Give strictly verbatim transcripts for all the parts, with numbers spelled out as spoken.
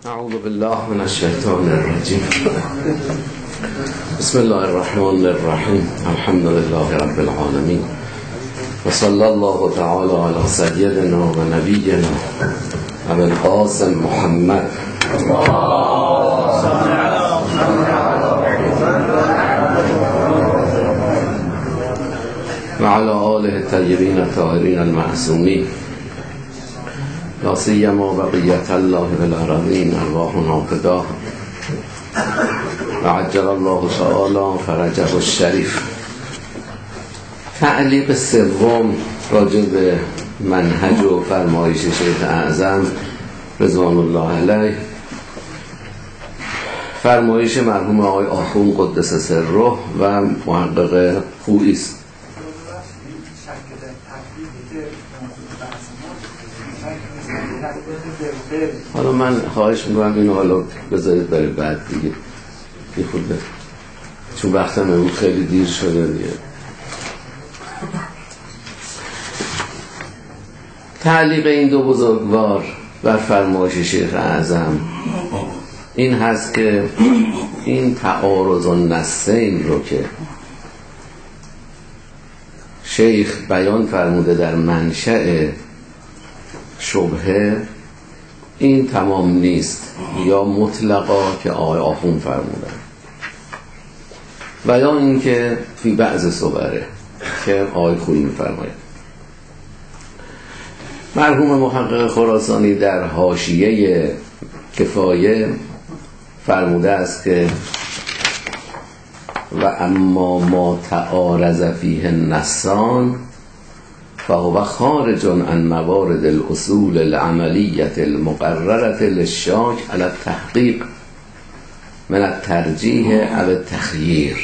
اعوذ بالله من الشیطان الرجیم. بسم الله الرحمن الرحیم. الحمد لله رب العالمین و صلی الله تعالی علی سیدنا و نبینا ابی القاسم محمد و علی آله الطیبین الطاهرین المعصومین لا سیما بقیت الله بالارضین ارواحنا فداه و عجل الله تعالی فرجه الشریف. تعلیق سوم راجع به منهج و فرمایش شیخ اعظم رضوان الله علیه، فرمایش مرحوم آقای آخوند قدس سره و محقق خویی است. حالا من خواهش میکنم اینو حالا بذارید برای بعد دیگه، یه خود چون وقتم امروز خیلی دیر شده دیگه. تعلیق این دو بزرگوار بر فرمایش شیخ اعظم این هست که این تعارض النصین رو که شیخ بیان فرموده در منشأ شبهه، این تمام نیست یا مطلقا که آقای آخوند فرمودن و یا این که فی بعض صوره که آقای خویی میفرماید. مرحوم محقق خراسانی در حاشیه کفایه فرموده است که و اما ما تعارض فیه النصان فهو خارج عن موارد الاصول العملیة المقررة للشاک على التحقیق من الترجیح او التخییر.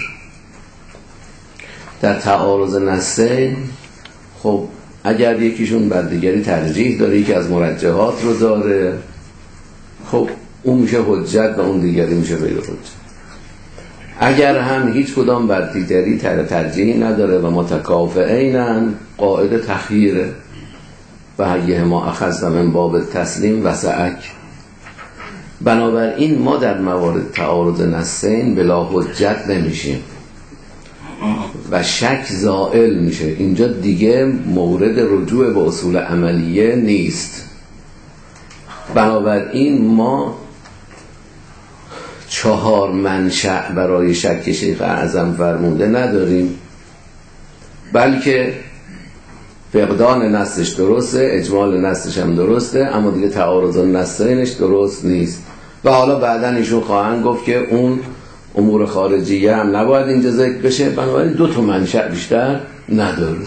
در تعارض نصین خب اگر یکیشون بر دیگری ترجیح داره، یکی از مرجحات رو داره، خب اون میشه حجت و اون دیگری میشه غیر حجت. اگر هم هیچ کدام بر دیگری ترجیحی نداره و متکافئینن، قاعده تخییره و هیه ما اخذنا من باب تسلیم و سعک. بنابراین ما در موارد تعارض نصین بلا حجت نمیشیم و شک زائل میشه. اینجا دیگه مورد رجوع به اصول عملیه نیست. بنابراین ما چهار منشأ برای شک شیخ اعظم فرموده نداریم، بلکه فقدان نصش درسته، اجمال نصش هم درسته، اما دیگه تعارض النصینش درست نیست. و حالا بعدن ایشون خواهند گفت که اون امور خارجیه هم نباید اینجا ذکر بشه. بنابراین دو تا منشأ بیشتر نداره.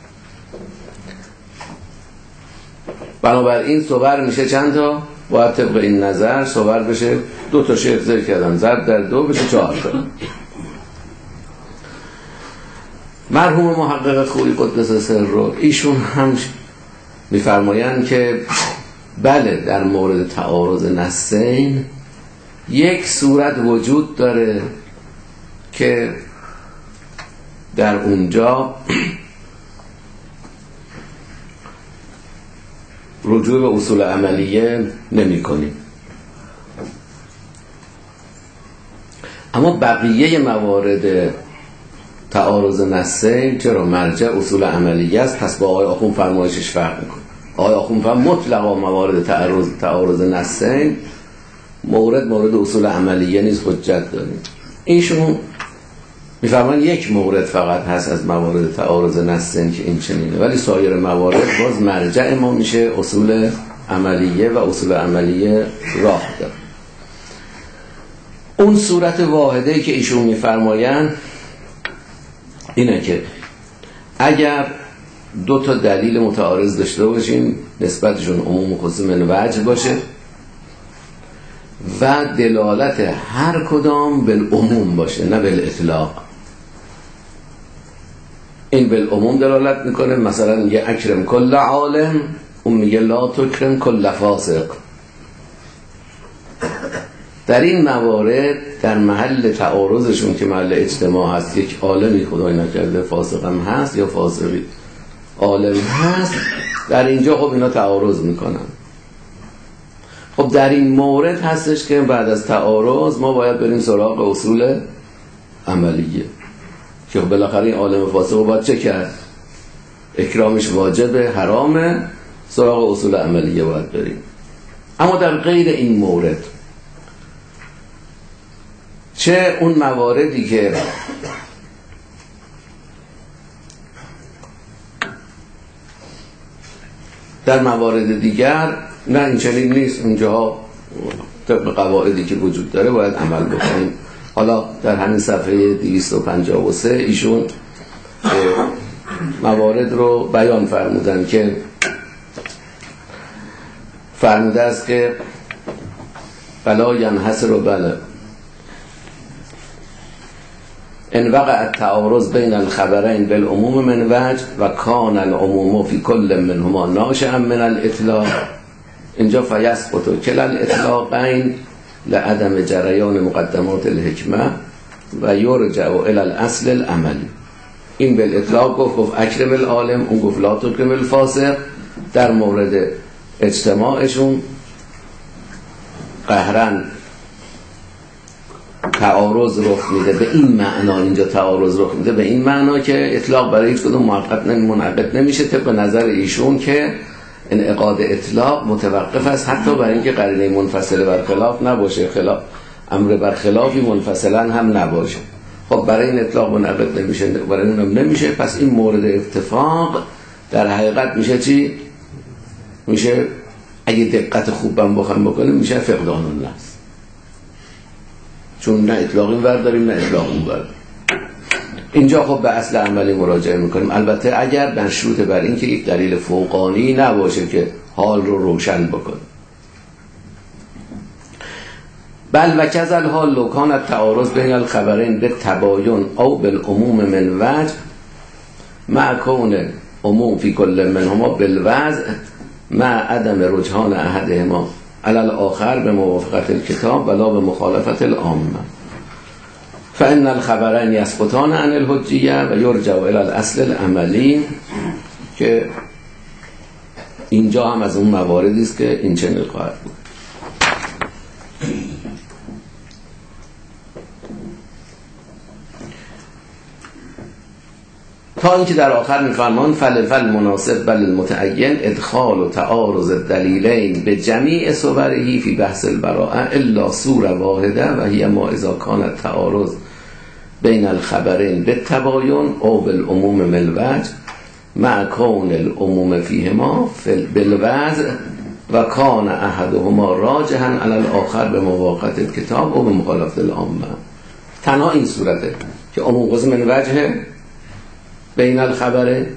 بنابراین صور میشه چند تا؟ باید طبق این نظر صور بشه دو تا شیخ ذکر کردن، ضرب در دو بشه چهار تا. مرحوم محقق خویی قدس سره ایشون هم میفرمایند که بله در مورد تعارض نصین یک صورت وجود داره که در اونجا رجوع به اصول عملیه نمی کنیم، اما بقیه موارد تعارض نصین چرا مرجع اصول عملیه است، پس با آقای آخوند فرمایشش فرق میکنه. آقای آخوند فرمود مطلقا موارد تعارض تعارض نصین مورد مورد اصول عملیه نیست، حجت داریم. ایشون میفرمان یک مورد فقط هست از موارد تعارض نصین که این چنینه، ولی سایر موارد باز مرجع ما میشه اصول عملیه و اصول عملیه راه داره. اون صورت واحده که ایشون میفرمایند اینه که اگر دو تا دلیل متعارض داشته باشیم نسبتشون عموم و خصوص من وجه باشه و دلالت هر کدام بالعموم باشه نه بالاطلاق. این بالعموم دلالت میکنه، مثلا میگه اکرم کل عالم، اون میگه لا تکرم کل فاسق. در این موارد در محل تعارضشون که محل اجتماع هست، یک عالمی خدای نکرده فاسق هم هست یا فاسقی عالم هست، در اینجا خب اینا تعارض میکنن. خب در این مورد هستش که بعد از تعارض ما باید بریم سراغ اصول عملیه که بالاخره این عالم فاسق رو باید چه کرد؟ اکرامش واجبه، حرامه، سراغ اصول عملیه باید بریم. اما در غیر این مورد چه اون مواردی که در موارد دیگر نه این چنین نیست، اونجاها طبق قواعدی که وجود داره باید عمل بکنیم. حالا در همین صفحه دویست و پنجاه و سه ایشون موارد رو بیان فرمودن که فرموده است که بلا ینحصر و بله ان وقع التعارض بین الخبرین بالعموم من وجه و کان العموم فی کل منهما ناشئا من الاطلاق، اینجا فیسقط کلا الاطلاقین لعدم جریان مقدمات الحکمه و یرجع الی الاصل العملی. این بالاطلاق گفت گفت اکرم العالم، اون گفت لا تکرم الفاسق. در مورد اجتماعشون قهرن تعارض رخ میده، به این معنا اینجا تعارض رخ میده، به این معنا که اطلاق برای هیچ کدوم منعقد منعقد نمیشه طبق نظر ایشون که انعقاد اطلاق متوقف است حتی برای اینکه قرینه منفصله بر خلاف نباشه، خلاف امر بر خلافی منفصلا هم نباشه. خب برای این اطلاق منعقد نمیشه، برای اونم نمیشه. پس این مورد اتفاق در حقیقت میشه چی؟ میشه اگه دقت خوبم بخوام بکنیم میشه فقدان النص، چون نه اطلاق این ور داریم نه اطلاق اون ور. اینجا خب به اصل عملی مراجعه میکنیم، البته اگر مشروط بر این که یک دلیل فوقانی نباشه که حال رو روشن بکنه. بل و کذل حال لو کان التعارض بین الخبرین بالتباین او بالعموم من وجه مع کون عموم فی کل منهما بالوضع مع عدم رجحان احدهما علی الاخر به موافقت الکتاب ولا به مخالفت العامه فان الخبرین یسقطان عن الحجیه و یرجع الی الاصل العملی، که اینجا هم از اون مواردی است که این چنین خواهد بود. تا اینکه در آخر میفرمان فلفل مناسب بل المتعین ادخال و تعارض الدلیلین به جمیع صورهی فی بحث البراءه الا صوره واحده و هی ما اذا کان التعارض بین الخبرین بالتباین او بالعموم من الوجه مع کون العموم فیهما بالوضع و کان احدهما راجحا علی الاخر به موافقت الکتاب و به مخالفت العامه. تنها این صورته که عموم قسم من وجه بین الخبره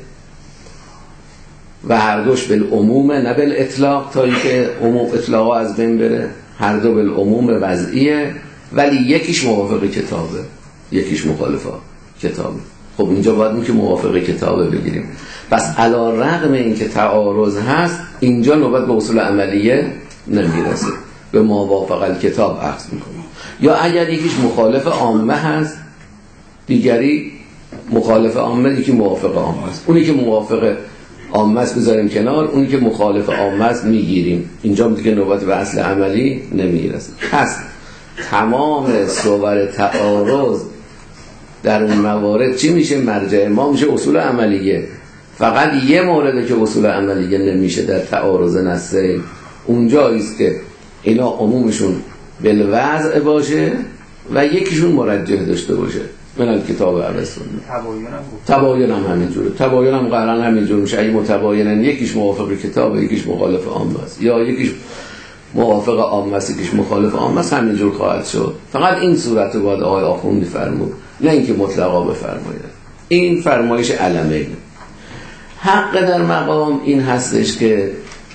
و هر دوش بالعموم نه بالاطلاق، تا اینکه عموم اطلاق از بین بره، هر دو بالعموم وضعیه، ولی یکیش موافق کتابه یکیش مخالفه کتابه. خب اینجا باید میگه موافق کتابه بگیریم. پس علی رغم اینکه تعارض هست اینجا نوبت به اصول عملیه نمیرسه، به موافق کتاب اخذ میکنه. یا اگر یکیش مخالف عامه هست دیگری مخالف عامه، یکی موافق عامه است، اونی که موافق عامه است بذاریم کنار، اونی که مخالف عامه است میگیریم. اینجا دیگه نوبت به اصل عملی نمیرسه. پس تمام صور تعارض در اون موارد چی میشه؟ مرجع ما میشه اصول عملیه. فقط یه مورده که اصول عملیه نمیشه در تعارض نصین، اونجایی است که اینا عمومشون بالوضع باشه و یکیشون مرجح داشته باشه من کتاب ارسطو. تباین هم همینجوره، تباین هم قرآن همینجور میشه. اگه متباینن یکیش موافق کتاب یکیش مخالف عامه است، یا یکیش موافق عامه است یکیش مخالف عامه است، همینجور خواهد شد. فقط این صورت رو باید آقای آخوندی فرمود، نه اینکه مطلقا بفرماید. این فرمایش علمه. حق در مقام این هستش که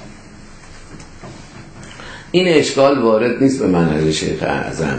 این اشکال وارد نیست به منهج شیخ اعظم،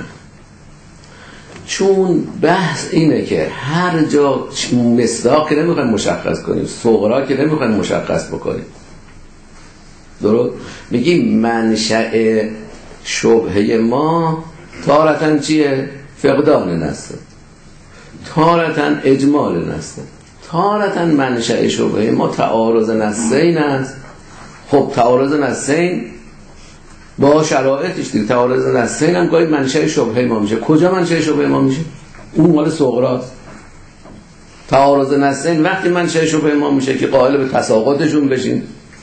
چون بحث اینه که هر جا مصداق که نمیخوایم مشخص کنیم، صغرا که نمیخوایم مشخص بکنیم، درست میگیم منشأ شبهه ما تارتن چیه؟ فقدان نسته، تارتن اجمال نسته، تارتن منشأ شبهه ما تعارض نسین است. خب تعارض نسین با شرایطش دیگه. تعارض نصین هم گاهی منشأ شبهه ما میشه. کجا منشأ شبهه ما میشه؟ اون مال صغراست. تعارض نصین وقتی منشأ شبهه ما میشه که قائل به تساقطشون بشین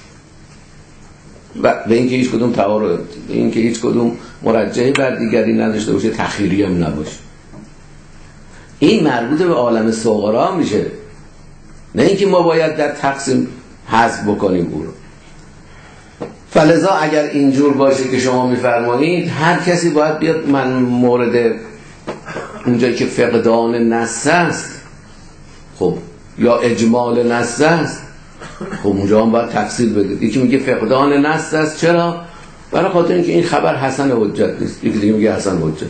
و به اینکه هیچ کدوم تعارض، به اینکه هیچ کدوم مرجحی بر دیگری نداشته باشه، تخیری هم نباشه. این مربوط به عالم صغرا میشه، نه اینکه ما باید در تقسیم حذف بکنیم او رو. فلذا اگر اینجور باشه که شما میفرمایید هر کسی باید بیاد من مورد اونجایی که فقدان نص است، خب یا اجمال نص است، خب اونجا هم باید تفصیل بدید. یکی میگه فقدان نص است، چرا؟ برای خاطر اینکه این خبر حسن حجت نیست. یکی دیگه میگه حسن حجت.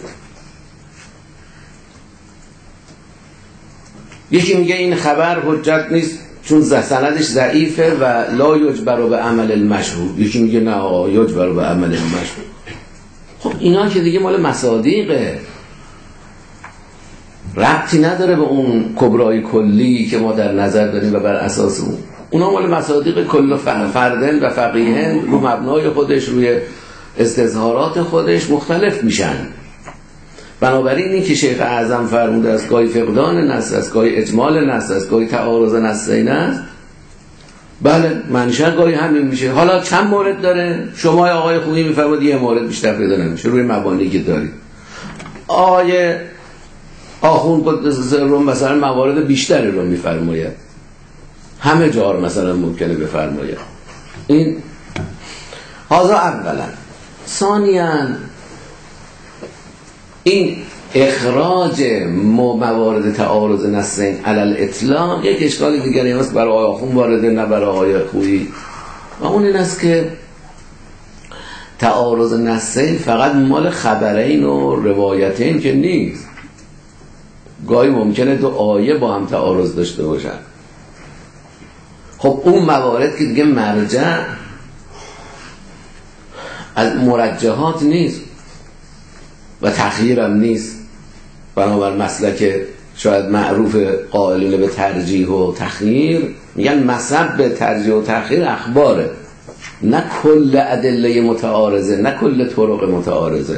یکی میگه این خبر حجت نیست چون سندش ضعیفه و لا یجبر به عمل المشهور. یکی میگه نه آقا یجبر به عمل المشهور. خب اینا که دیگه مال مصادیقه، ربطی نداره به اون کبرای کلی که ما در نظر داریم و بر اساس اون. اونا مال مصادیق کل فردن و فقیهن رو مبنای خودش، روی استظهارات خودش مختلف میشن. بنابراین این که شیخ اعظم فرموده است گاهی فقدان نص است، گاهی اجمال نص است، گاهی تعارض نصین است، بله منشأ گاهی همین میشه. حالا چند مورد داره؟ شما آقای خویی میفرمایید یه مورد بیشتر پیدا نمیشه روی مبانی که دارید. آقای آخوند قدس رو مثلا موارد بیشتری رو میفرماید، همه جا مثلا ممکنه بفرماید. این هذا اولا. ثانیاً این اخراج موارد تعارض نصین علی الاطلاق یک اشکال دیگری است برای آقای آخوند وارده، نه برای آقای خویی. و اون این است که تعارض نصین فقط مال خبرین و روایتین که نیست. گاهی ممکنه دو آیه با هم تعارض داشته باشن. خب اون موارد که دیگه مرجع از مرجحات نیست و تخییرم نیست. بنابر مسلک شاید معروف قائلین به ترجیح و تخییر میگن مصب به ترجیح و تخییر اخباره، نه کل ادله متعارضه، نه کل طرق متعارضه.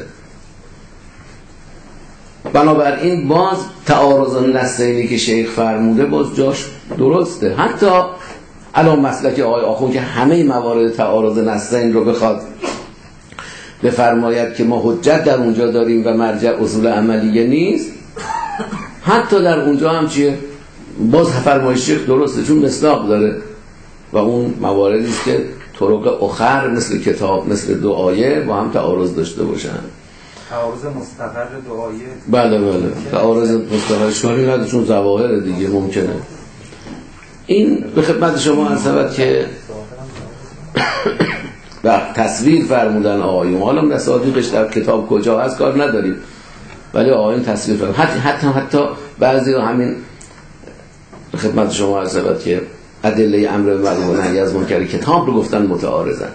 بنابراین باز تعارض نصینی که شیخ فرموده باز جاش درسته. حتی الان مسلک آقای آخوند که همه موارد تعارض نصین رو بخواد بفرماید که ما حجت در اونجا داریم و مرجع اصول عملیه نیست، حتی در اونجا هم چیه؟ باز فرمایش شیخ درسته چون مصداق داره و اون مواردی است که طرق اخر مثل کتاب، مثل دو آیه با هم تعارض داشته باشن. تعارض مستقر دو آیه، بله بله تعارض مستقر شوری نداره چون ظواهر دیگه ممکنه. این به خدمت شما هست که و تصویر فرمودن آقایون. حالا مصادیقش در کتاب کجا هست کار نداریم، ولی آقایون تصویر فرمودن. حتی حتی حتی بعضی همین به خدمت شما هست که ادله امر به معروف و نهی از منکر کتاب رو گفتن متعارضن.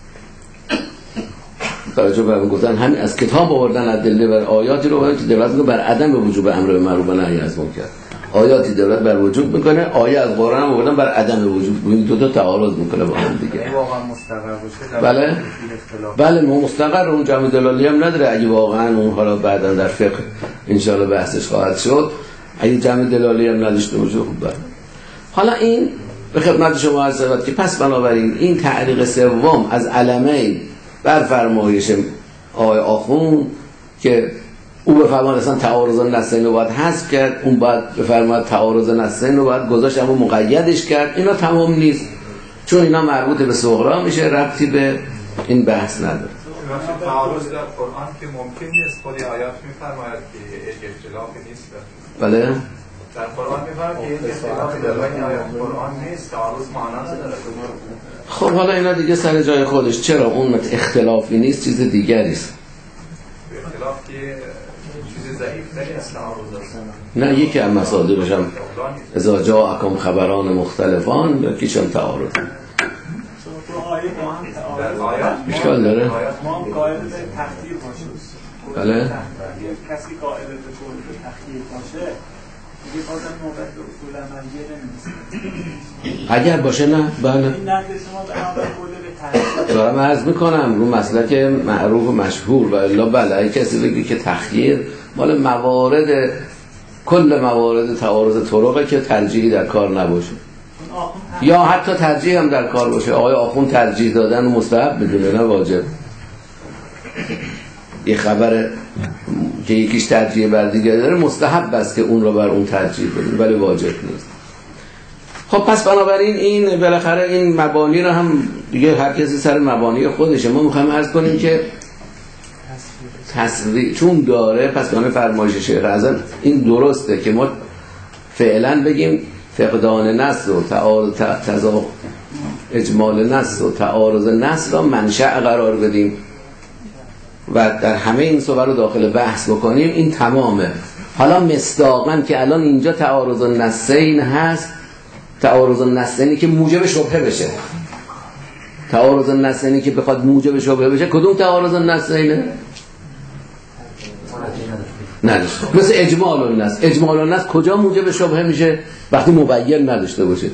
توجه بر گفتن همین از کتاب آوردن ادله بر آیاتی رو که دلالت میکنه بر عدم وجوب امر به معروف و نهی از منکر. آیاتی دلالت بر وجوب میکنه، آیه از قرآن هم آوردن بر عدم وجوب. این دو تا تعارض میکنه با هم دیگه. واقعا مستقر باشه. بله بله مستقر اون جمع دلالی هم نداره. اگه واقعا اون حالا بعدا در فقه ان شاء الله بحثش خواهد شد، اگه جمع دلالی هم نداشته باشه خوب بله. حالا این به خدمت شما عرض شود که پس بنابراین این تعلیق سوم از علمین بر فرمایش آقای آخوند که او بفرماد اصلا تعارض نصین رو باید حذف کرد، اون باید بفرماد تعارض نصین رو باید گذاشت اما مقیدش کرد، اینا تمام نیست چون اینا مربوط به صغرا میشه، ربطی به این بحث نداره. تعارض در قرآن که ممکن نیست، خود آیات میفرماید که یک اختلافی نیست. بله در قرآن میفرماید که یک اختلافی در بین آیات قرآن نیست، تعارض معنا نداره. خب حالا اینا دیگه سر جای خودش. چرا اون اختلافی نیست چیز دیگری است. اختلاف که چیز ضعیف نیست تعارض. نه یکی از مصادیقش هم اذا جاءکم خبران مختلفان یکیشم تعارض. اشکال داره؟ ما قائل به تخدیر باشیم. بله؟ کسی قائل به تخدیر باشه اگر باشه نه بله دارم عرض میکنم رو مسئله که معروف و مشهور و الا بله اگه کسی بگی که تخییر مال موارد کل موارد تعارض طرقه که ترجیحی در کار نباشه یا حتی ترجیح هم در کار باشه. آقای آخوند ترجیح دادن و مستحب بدونه نه واجب. یه خبر که یکیش ترجیح بر دیگه داره مستحب است که اون رو بر اون ترجیح بدونه ولی واجب نیست. خب پس بنابراین این بالاخره این مبانی رو هم دیگه هر کسی سر مبانی خودشه. ما میخوایم عرض کنیم که تصریح چون داره پس به فرمایش شیخ اعظم این درسته که ما فعلا بگیم فقدان نص و تعارض تضاد اجمال نص و تعارض نص را منشأ قرار بدیم و در همه این صور رو داخل بحث بکنیم. این تمامه. حالا مصداقاً که الان اینجا تعارض نصین هست، تعارض نصینی که موجب شبهه بشه، تعارض نصینی که بخواد موجب شبهه بشه کدوم تعارض نصینه؟ نداشته. مثل اجمال النص. اجمال النص کجا موجب شبهه میشه؟ وقتی مبین نداشته باشه.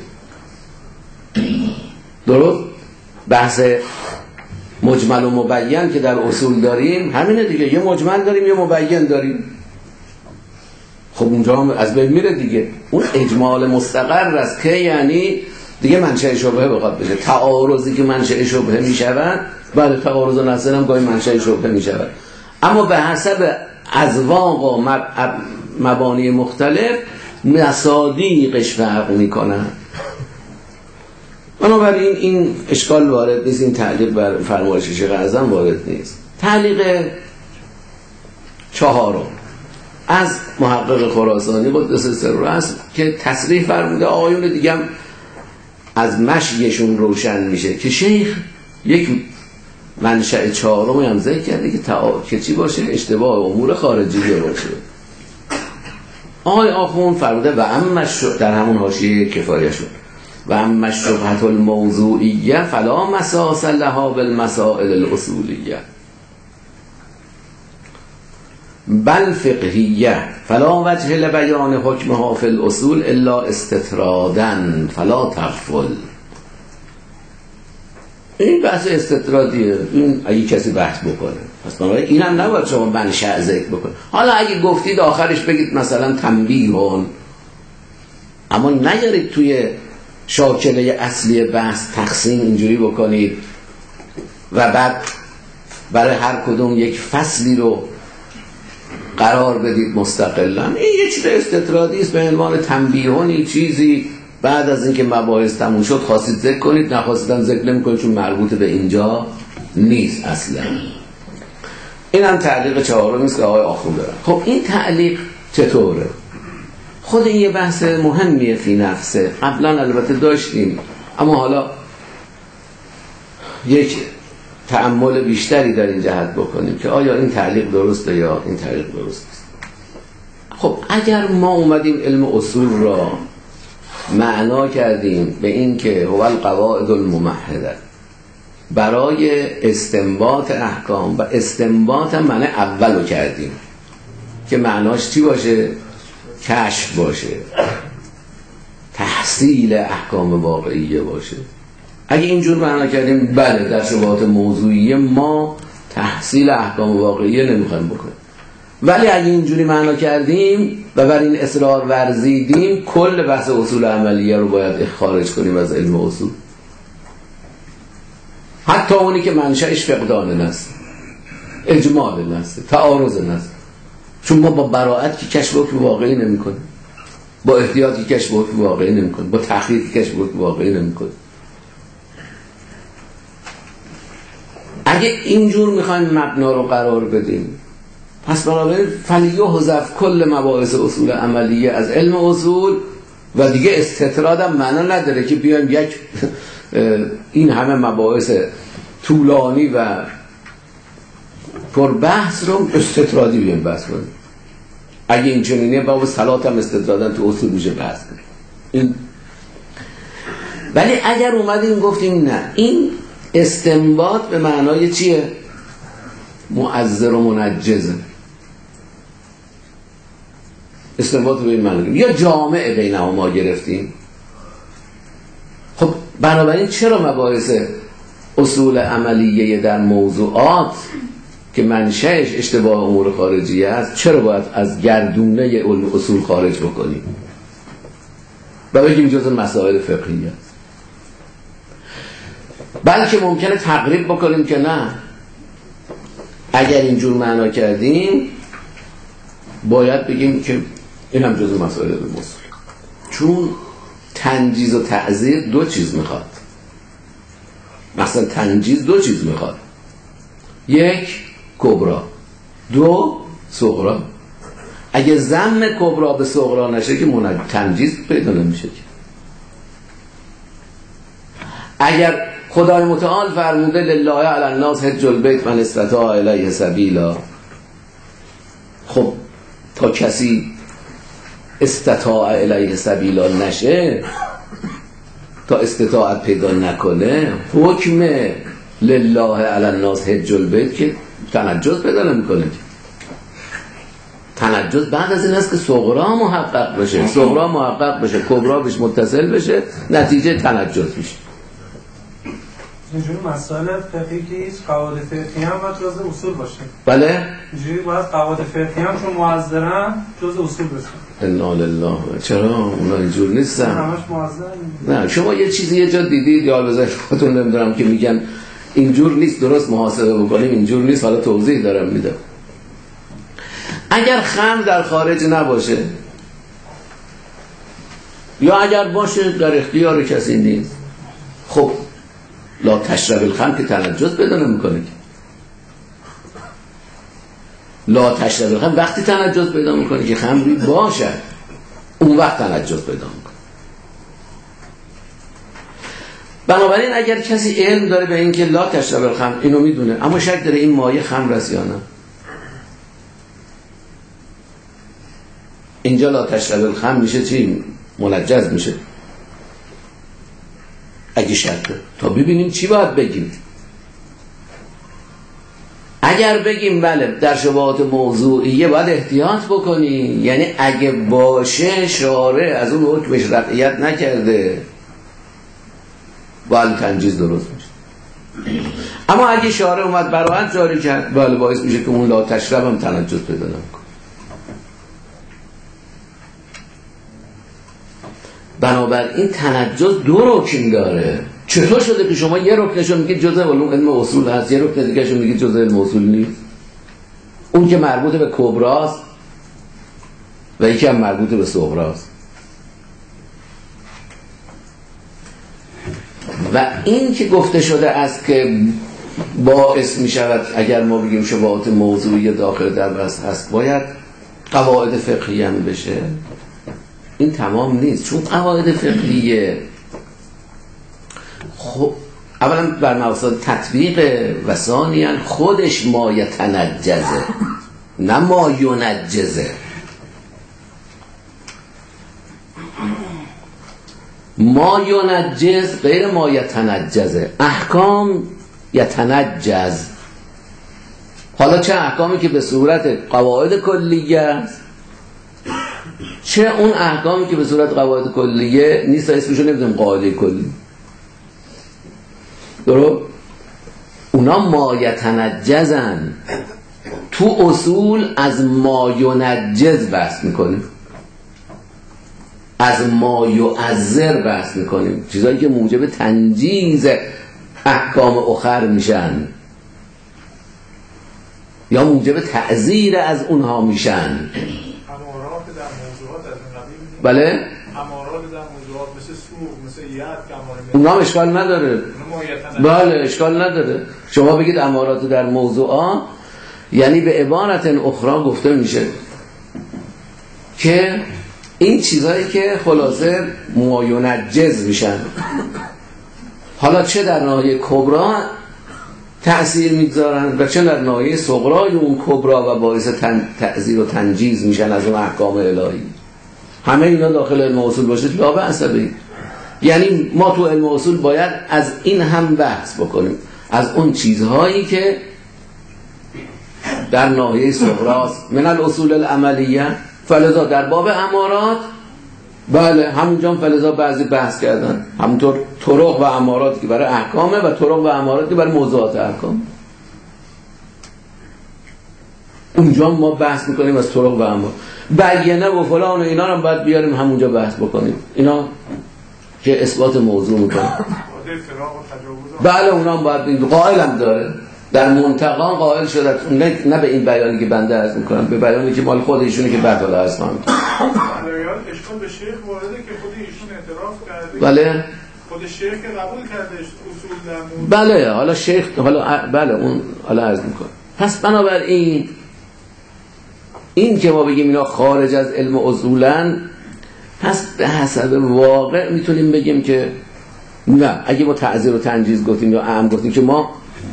درست؟ بحث مجمل و مبین که در اصول داریم همینه دیگه. یه مجمل داریم یه مبین داریم. خب اونجا هم از بین میره دیگه. اون اجمال مستقر است که یعنی دیگه منشأ شبهه بخواد بشه. تعارضی که منشأ شبهه میشود بعد تعارض نصین هم گاهی منشأ شبهه میشود. اما به حسب ازواق و مبانی مختلف مصادیقش فرق میکنن. بنابراین این اشکال وارد نیست. این تعلیق بر فرمایش شیخ اعظم وارد نیست. تعلیق چهارم از محقق خراسانی قدس سره است که تصریح فرموده. آیون دیگه هم از مشیشون روشن میشه که شیخ یک منشأ چهارم هم ذکر کرده که تا که چی باشه؟ اشتباه امور خارجیه باشه. آقای آخوند فرموده و اما در همون حاشیه کفایه شد و اما شبهة الموضوعیه فلا مساس لها بالمسائل الاصولیه بل فقهیه فلا وجه لبیان حکمها فی الاصول الا استطرادا فلا تغفل. این بحث استطرادیه. این اگه کسی بحث بکنه پس بنابراین این هم نباید شما منشأ ذکر بکنه. حالا اگه گفتید آخرش بگید مثلا تنبیهون، اما نیارید توی شاکله اصلی بحث تقسیم اینجوری بکنید و بعد برای هر کدوم یک فصلی رو قرار بدید مستقلا. این یه چیز استطرادی است به عنوان تنبیهونی چیزی بعد از اینکه مباحث تموم شد خواستید ذکر کنید، نخواستید ذکر نمی‌کنید چون مربوط به اینجا نیست اصلا. این هم تعلیق چهارم است که آقای آخوند دارن. خب این تعلیق چطوره؟ خود این یه بحث مهمیه فی نفسه. قبلا البته داشتیم اما حالا یک تأمل بیشتری در این جهت بکنیم که آیا این تعلیق درسته یا این تعلیق درست است. خب اگر ما اومدیم علم اصول را معنا کردیم به این که هو القواعد الممهده برای استنباط احکام و استنباط معنی اولو کردیم که معناش چی باشه؟ کشف باشه، تحصیل احکام واقعیه باشه. اگه اینجور معنا کردیم بله در شبهات موضوعیه ما تحصیل احکام واقعیه نمیخوایم بکنیم. ولی اگه اینجوری معنا کردیم و بر این اصرار ورزیدیم کل بحث اصول عملیه رو باید خارج کنیم از علم اصول، حتی اونی که منشأش فقدان نص، اجمال نص، تعارض نص. چون ما با براءت که کشف حکم واقعی نمی‌کنیم، با احتیاط که کشف حکم واقعی نمی‌کنیم، با تحقیق که کشف حکم واقعی نمی‌کنیم. اگه اینجور میخوایم مبنا رو قرار بدیم پس بنابراین فلیحذف کل مباحث اصول عملیه از علم اصول و دیگه استطراد هم معنا نداره که بیایم یک این همه مباحث طولانی و پر بحث رو استطرادی بیایم بحث کنیم. اگه این چنینه باب صلات هم استطرادن تو اصول میشه بحث کنیم این. ولی اگر اومدیم گفتیم نه این استنباط به معنای چیه؟ معذر و منجزه. استنباط به این معنی یا جامع بینهما ما گرفتیم. خب بنابراین چرا مباحث اصول عملیه در موضوعات که منشأش اشتباه امور خارجی است چرا باید از گردونه علم اصول خارج بکنیم و بگیم جزء مسائل فقهی است؟ بلکه ممکنه تقریب بکنیم که نه، اگر اینجور معنا کردیم باید بگیم که این هم جزء مسائل علم اصول، چون تنجیز و تعزیر دو چیز میخواد. مثلا تنجیز دو چیز میخواد، یک کبرا، دو صغرا. اگه ضم کبرا به صغرا نشه که منجز تنجیز پیدا نمیشه. اگر خدای متعال فرموده لله علی الناس حج البیت من استطاع الیه سبیلا، خب تا کسی استطاع الیه سبیلا نشه، تا استطاعت پیدا نکنه، حکم لله علی الناس حج البیت که تنجز پیدا نمیکنه. تنجز بعد از این است که صغرا محقق بشه، صغرا محقق بشه، کبرا بهش متصل بشه، نتیجه تنجز میشه. اینجوری مسائل فقهی که هیچ قواعد فقهی هم باید جزء اصول باشه. بله؟ اینجوری باید قواعد فقهی هم چون مؤثرن جزء اصول بشه. انا لله. چرا اونا اینجور نیستن؟ همش مؤثر. نه شما یه چیزی یه جا دیدید یا بذار خودتون نمیدونم که میگن اینجور نیست، درست محاسبه بکنیم اینجور نیست، حالا توضیح دارم میدم. اگر خمر در خارج نباشه یا اگر باشه در اختیار کسی نیست، خب لا تشرب الخمر که تنجس پیدا نمیکنه. لا تشرب الخمر وقتی تنجس پیدا میکنه که خمری باشد، اون وقت تنجس پیدا میکنه. بنابراین اگر کسی علم داره به این که لا تشرب الخمر، اینو میدونه اما شک داره این مایه خمر است یا نه، اینجا لا تشرب الخمر میشه چی؟ منجز میشه. اگه شک داره تا ببینیم چی باید بگیم. اگر بگیم بله در شبهات موضوعیه باید احتیاط بکنی، یعنی اگه باشه شارع از اون حکمش رعایت نکرده باید تنجیز درست میشه. اما اگه شارع اومد براحت جاری کرد، بله باعث میشه که اون لا تشرب هم تنجز پیدا نکنه. بنابراین تنجز دو رکن داره. چطور شده که شما یه رکنشو میگید جزء علوم علم اصول هست، یه رکن دیگه‌شو میگید جزء علم اصول نیست؟ اون که مربوط به کبراست و یکی هم مربوط به صغراست. و این که گفته شده است که باعث میشود اگر ما بگیم شبهات موضوعی داخل در بحث هست باید قواعد فقهی هم بشه، این تمام نیست. چون قواعد فقهیه خب اولا بر مقصد تطبیق و ثانیاً خودش ما یتنجزه نه ما ینجزه. ما ینجز غیر ما یتنجزه. احکام یتنجز. حالا چه احکامی که به صورت قواعد کلیه است، چه اون احکامی که به صورت قواعد کلیه نیست، اسمشو نمیدونم قاعده کلی، درو اونا ما یتنجزن. تو اصول از ما ینجز بحث میکنیم، از ما یعذر بحث میکنیم، چیزایی که موجب تنجیز احکام اخر میشن یا موجب تعزیر از اونها میشن. امارات در موضوعات از این قبیل. بله؟ امارات در موضوعات مثل سوق، مثل ید که امارات اونا اشکال نداره. بله اشکال نداره. شما بگید امارات در موضوعات، یعنی به عبارت اخرى گفته میشه که این چیزایی که خلاصه ماینجز میشن، حالا چه در ناحیه کبرا تأثیر میگذارن و چه در ناحیه صغرای اون کبرا و باعث تعزیر و تنجیز میشن از اون احکام الهی، همه اینا داخل علم اصول باشه لا بأس به. یعنی ما تو علم اصول باید از این هم بحث بکنیم، از اون چیزهایی که در ناحیه صغراست من الاصول العملیه فلذا در باب امارات بله همونجا فلذا بعضی بحث کردن، همونطور طرق و امارات که برای احکامه و طرق و امارات که برای موضوعات احکام. اونجا ما بحث میکنیم از طرق و امارات، بیانه و فلان و اینا رو باید بیاریم همونجا بحث بکنیم، اینا که اثبات موضوع میکنه. بله اونا هم باید بگیم، قائلم داره در منتقا قائل شده، نه به این بیانی که بنده عرض میکنم، به بیانی که مال خود ایشونه که بعد حالا عرض کنم. اشکال به شیخ وارده که خود ایشون اعتراف کرده. بله خود شیخ که قبول کرده اصول در بله حالا شیخ حالا بله اون حالا عرض میکنم. پس بنابراین این که ما بگیم اینا خارج از علم اصولن، پس به حسب واقع میتونیم بگیم که نه، اگه ما تعزیر و تنجیز گفتیم یا اعم گفتیم که ما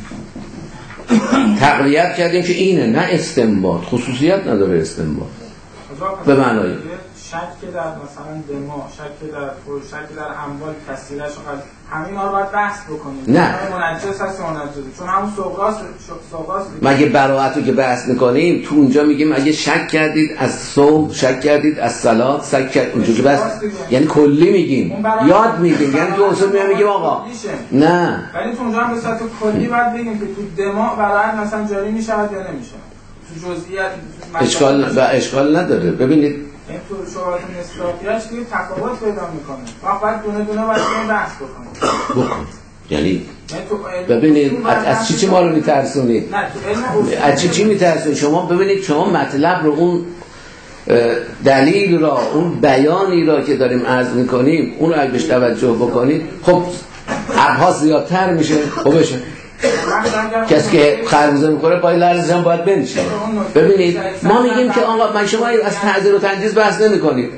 تقویت کردیم که اینه، نه استنباط، خصوصیت نداره استنباط به معنای شک که در مثلا دما، شک که در فروش، شک که در اموال کثیرش همین ها رو باید بحث بکنیم. نه منجس هست منجس، چون همون سوقاس سوقاس مگه براءت رو که بحث میکنیم تو اونجا میگیم اگه شک کردید از صوم، شک کردید از صلات، شک کردید اونجا که بس یعنی کلی میگیم، یاد میگیم، یعنی تو اصول میگیم میگیم آقا نه، ولی تو اونجا هم به صورت کلی باید بگیم که تو دما براءت مثلا جاری میشه یا نمیشه. تو جزئیات اشکال و اشکال نداره. ببینید این تو شواهد مصداقیش دیگه تفاوت پیدا میکنه. ما باید دونه دونه باید بحث بکنیم. بکن. یعنی ببینید از چی چی ما رو میترسونید؟ از چی چی میترسونید؟ شما ببینید شما مطلب رو، اون دلیل را، اون بیانی را که داریم عرض میکنیم اون رو اگه بهش توجه بکنید خب ابحاث زیادتر میشه. خب بشه کسی که خربوزه میخوره پای لرزش هم باید بنشه. ببینید ما میگیم که آقا من شما از تعزیر و تنجیز بحث نمی کنید.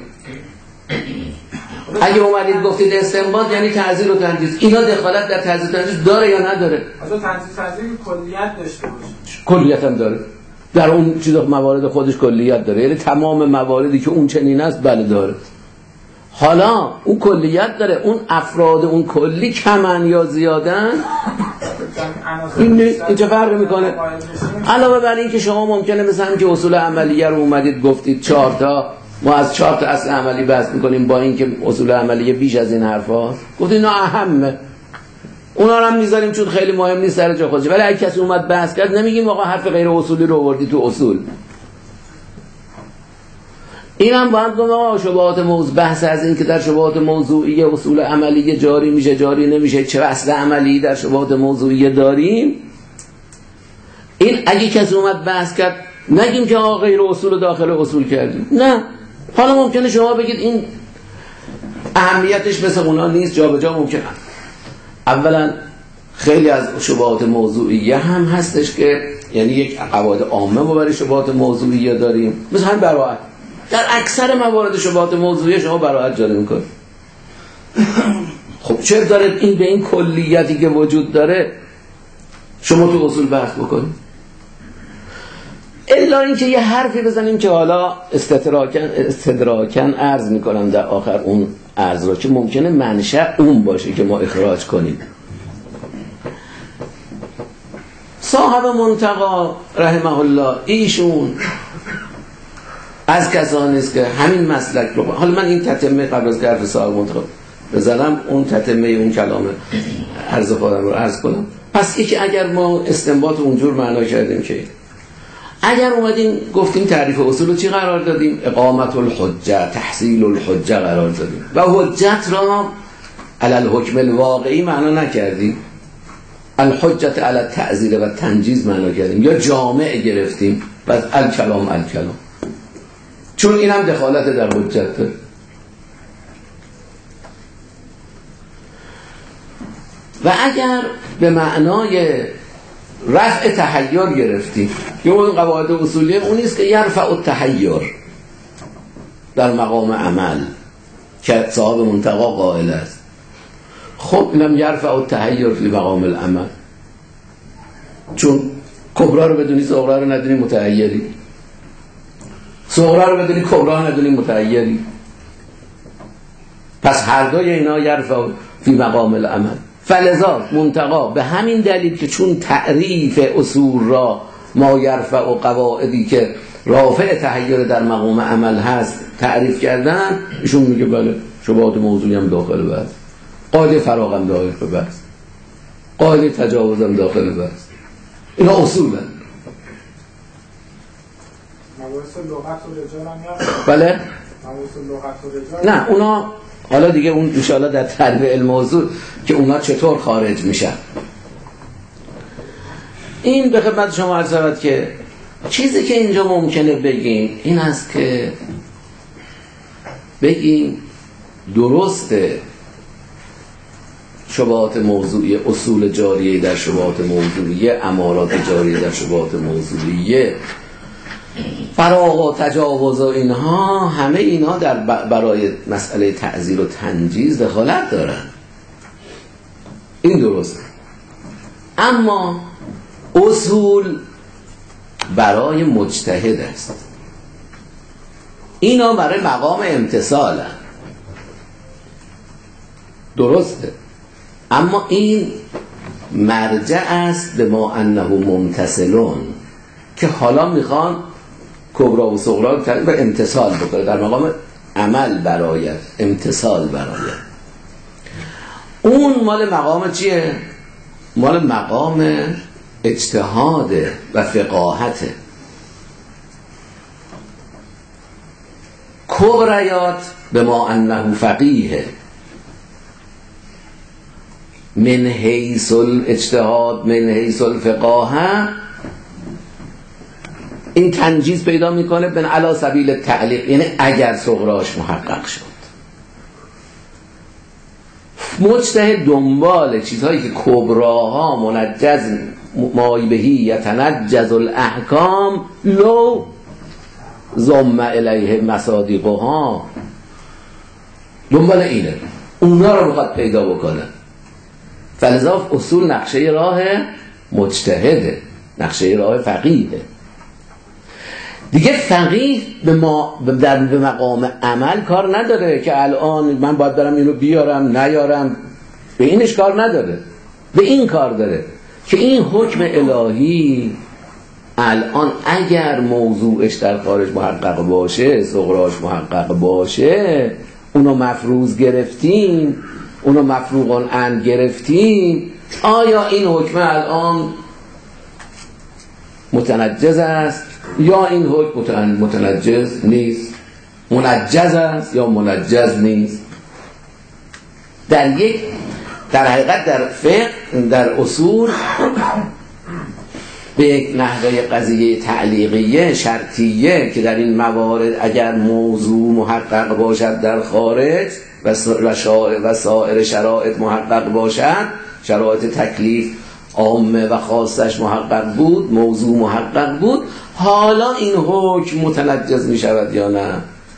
اگه اومدید گفتید استنباط یعنی تعزیر و تنجیز، اینا دخالت در تعزیر و تنجیز داره یا نداره؟ اصلا تعزیر تعزیر کلیت داشته باشه. کلیت هم داره، در اون چیزا موارد خودش کلیت داره، یعنی تمام مواردی که اون چنین است بله داره. حالا اون کلیت داره، اون افراد اون کلی کمن یا زیادن این اینجا فرق میکنه. علاوه بر این که شما ممکنه مثلا که اصول عملیه رو اومدید گفتید چهار تا، ما از چهار تا اصل عملی بحث میکنیم با این که اصول عملیه بیش از این حرفا، گفتید اینا اهمه، اونا رو هم میذاریم چون خیلی مهم نیست سر جا خودش. ولی اگه کسی اومد بحث کرد نمیگیم آقا حرف غیر اصولی رو آوردی تو اصول. این هم باید گفتم آقا شبهات موضوع، بحث از این که در شبهات موضوعی اصول عملیه جاری میشه جاری نمیشه، چه اصل عملی در شبهات موضوعی داریم، این اگه کسی اومد بحث کرد نگیم که آقا غیر اصول داخل اصول کردیم، نه. حالا ممکنه شما بگید این اهمیتش مثل اونا نیست، جا به جا ممکنه. اولا خیلی از شبهات موضوعیه هم هستش که یعنی یک قواعد عامه ما برای شبهات موضوعیه داریم، مثل همین براءت. در اکثر موارد شبهات موضوعی شما براءت جاری میکنید. خب چرا داره این به این کلیتی که وجود داره شما تو اصول بحث بکنید؟ الا اینکه یه حرفی بزنیم که حالا استدراکن استدراکن عرض میکنم در آخر اون عرض را که ممکنه منشأ اون باشه که ما اخراج کنیم. صاحب منتقا رحمه الله ایشون از کسانی است که همین مسلک رو، حالا من این تتمه قبل از حرف صاحب منتقا بزنم اون تتمه اون کلام عرض خودم رو عرض کنم. پس یکی اگر ما استنباط اونجور معنا کردیم که اگر اومدیم گفتیم تعریف اصول رو چی قرار دادیم؟ اقامت الحجه، تحصیل الحجه قرار دادیم و حجت را علی الحکم الواقعی معنا نکردیم، الحجت علی التعزیر و تنجیز معنا کردیم یا جامع گرفتیم و الکلام الکلام، چون این هم دخالت در حجت داره. و اگر به معنای رفع تحیر گرفتیم که اون قواعد اصولی اون نیست که یرفع التحیر در مقام عمل که صاحب منتقا قائل است. خب لم یرفع التحیر فی مقام العمل، چون کبرا رو بدونی صغرا رو ندونی متحیری، صغرا رو بدونی کبرا ندونی متحیری، پس هر دوی اینا یرفع فی مقام العمل. فلذا منتقا به همین دلیل که چون تعریف اصول را ما یرفع و قواعدی که رافع تحیر در مقام عمل هست تعریف کردن، ایشون میگه بله شبهات موضوعی هم داخل بحث، قاعده فراغ هم داخل بحث، قاعده تجاوز هم داخل بحث. اینا اصولا مباحث لغت و رجال هم میاد. بله مباحث لغت و رجال نه اونا حالا دیگه اون ان شاء الله در تربیع الموضوع که اونا چطور خارج میشن. این به خدمت شما عرض شود که چیزی که اینجا ممکنه بگیم این است که بگیم درسته شبهات موضوعی، اصول جاریه در شبهات موضوعیه، امارات جاریه در شبهات موضوعیه، فراغ و تجاوز و اینها، همه اینها در برای مسئله تعزیر و تنجیز دخالت دارن. این درسته. اما اصول برای مجتهد است، اینا برای مقام امتثال هست. درسته. اما این مرجع است به ما انه ممتثلون که حالا میخوان کبرا و صغرا رو به امتثال بکنه، در مقام عمل برایت، امتثال برایت. اون مال مقام چیه؟ مال مقام اجتهاد و فقاهته. کبریات به ما انه فقیه من حیث الاجتهاد من حیث الفقاهه، این تنجیز پیدا میکنه بن علی سبیل تعلیق، یعنی اگر صغراش محقق شد. مجتهد دنبال چیزهایی که کبراها منجز مایبهی یتنجز الاحکام لو ضم الیه مصادیقها، دنبال اینه، اونا رو میخواد پیدا بکنه. فلذا اصول نقشه راه مجتهده، نقشه راه فقیهه. دیگه فقیه به ما در به مقام عمل کار نداره که الان من باید برم اینو بیارم نیارم، به اینش کار نداره، به این کار داره که این حکم الهی الان اگر موضوعش در خارج محقق باشه، صغراش محقق باشه، اونو مفروض گرفتیم، اونو مفروغان ان گرفتیم، آیا این حکم الان متنجز است یا این حکم متنجز نیست؟ منجز است یا منجز نیست؟ در یک در حقیقت در فقه، در اصول به یک نحوه قضیه تعلیقیه شرطیه که در این موارد اگر موضوع محقق باشد در خارج و سایر شرایط محقق باشد، شرایط تکلیف عامه و خاصش محقق بود، موضوع محقق بود، حالا این حکم متنجز می شود یا نه؟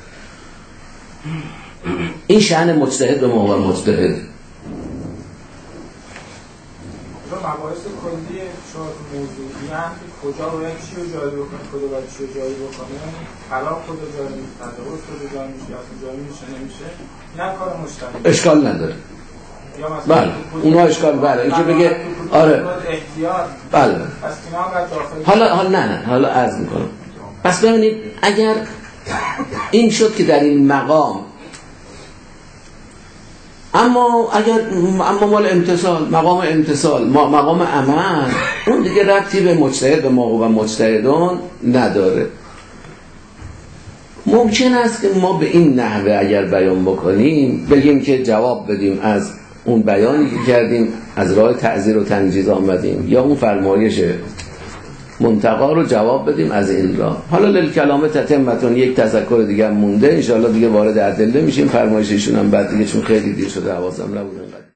این شأن مجتهد به موقع مجتهد. مباحث کلی شرط موضوعی هم که کجا باید چی رو جاری بکنه، کجا باید چی رو جاری بکنه، طلاق کجا جاری میشه، تجاوز کجا جاری میشه، اصلا جاری میشه نمیشه، نه کار مجتهد. اشکال نداره. بله اونها اشکال بله اینکه بگه آره بله. حالا حالا نه نه حالا عرض میکنم. پس ببینید اگر این شد که در این مقام، اما اگر اما مال امتصال، مقام امتصال، مقام عمل، اون دیگه ربطی به مجتهد به ما و مجتهدان نداره. ممکن است که ما به این نحوه اگر بیان بکنیم بگیم که جواب بدیم از اون بیانی که کردیم، از راه تعزیر و تنجیز آمدیم، یا اون فرمایش منتقا رو جواب بدیم از این راه. حالا للکلام تتمتون یک تذکر دیگه مونده، انشاءالله دیگه وارد ادله میشیم. فرمایششون هم بعد دیگه چون خیلی دیر شده حواسم نبود.